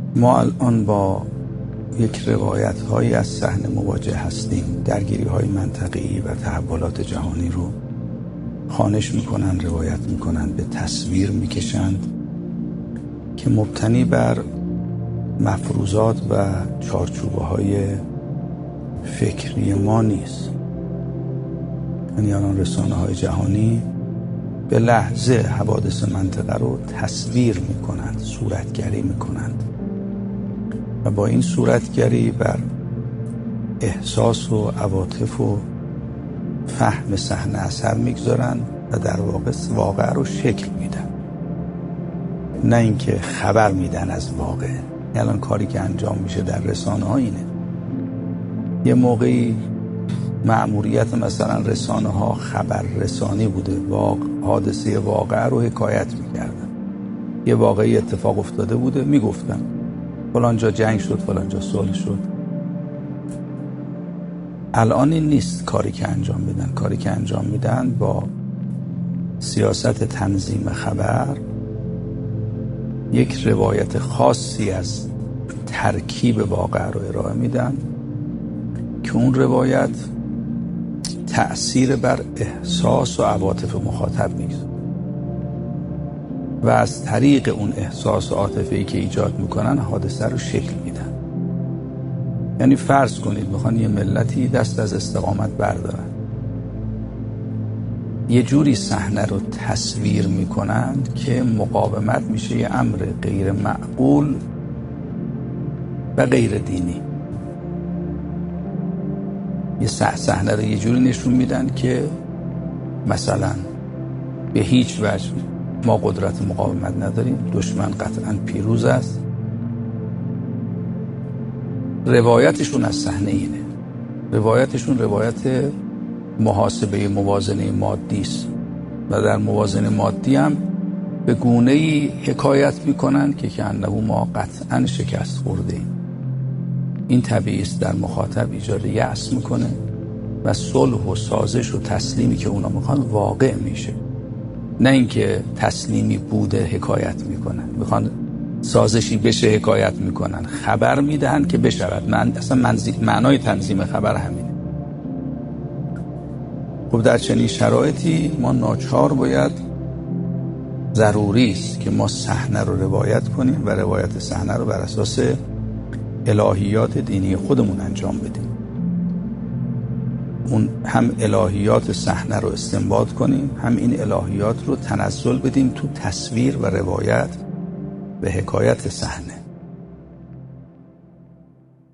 ما الان با یک روایت هایی از صحنه مواجه هستیم. درگیری های منطقه‌ای و تحولات جهانی رو خوانش میکنن، روایت میکنن، به تصویر میکشند که مبتنی بر مفروضات و چارچوبه های فکری ما نیست. یعنی الان رسانه های جهانی به لحظه حوادث منطقه رو تصویر میکنند، صورتگری میکنند و با این صورتگری بر احساس و عواطف و فهم صحنه اثر میگذارن و در واقع واقع رو شکل میدن، نه اینکه خبر میدن از واقع. الان کاری که انجام میشه در رسانه ها اینه. یه موقعی مأموریت مثلا رسانه ها خبر رسانی بوده، حادثه واقع رو حکایت میکردن. یه واقعی اتفاق افتاده بوده، میگفتن فلان جا جنگ شد، فلان جا صلح شد. الان این نیست کاری که انجام میدن. کاری که انجام میدن با سیاست تنظیم خبر یک روایت خاصی از ترکیب واقع رو ارائه میدن که اون روایت تأثیر بر احساس و عواطف مخاطب میگذاره و از طریق اون احساس و عاطفه‌ای که ایجاد میکنن حادثه رو شکل میدن. یعنی فرض کنید میخوان یه ملتی دست از استقامت بردارن، یه جوری صحنه رو تصویر میکنند که مقاومت میشه یه امر غیر معقول و غیر دینی. یه صحنه رو یه جوری نشون میدن که مثلا به هیچ وجه ما قدرت مقاومت نداریم، دشمن قطعا پیروز است. روایتشون از صحنه اینه. روایتشون روایت محاسبه موازنه مادی است و در موازنه مادی هم به گونه‌ای حکایت میکنن که انه ما قطعا شکست خورده ایم. این طبیعی است در مخاطب ایجاد یأس میکنه و صلح و سازش و تسلیمی که اونا میخوان واقع میشه، نه اینکه تسلیمی بوده حکایت میکنن. میخوان سازشی بشه حکایت میکنن، خبر میدهن که بشود. اصلا معنای تنظیم خبر همینه. خب در چنین شرایطی ما ناچار باید، ضروری است که ما صحنه رو روایت کنیم و روایت صحنه رو بر اساس الهیات دینی خودمون انجام بدیم. اون هم الهیات صحنه رو استنباط کنیم، هم این الهیات رو تنزل بدیم تو تصویر و روایت به حکایت صحنه.